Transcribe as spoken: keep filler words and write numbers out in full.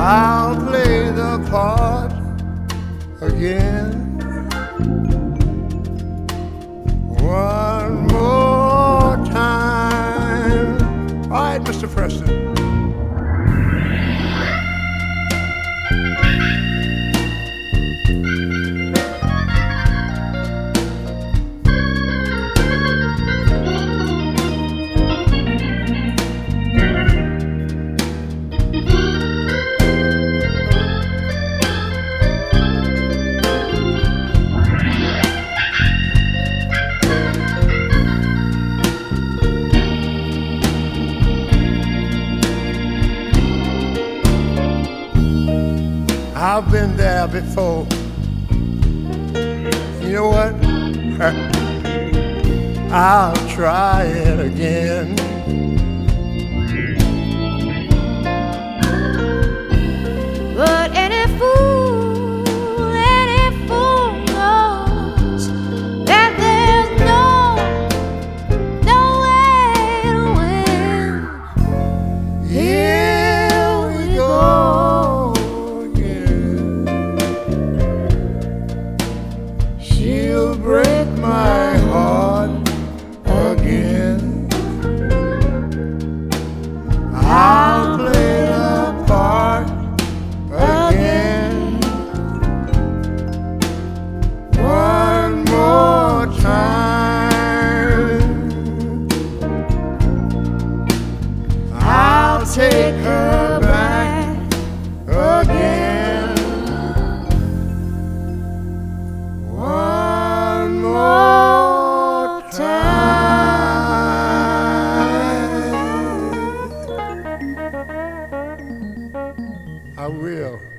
I'll play the part again. One more time. All right, Mister Preston. I've been there before. You know what? I'll try it again. But any fool, any fool knows that there's no, no way to win. Here we go. She'll break my heart again. I'll play the part again. One more time. I'll take her back again. One more time. I will.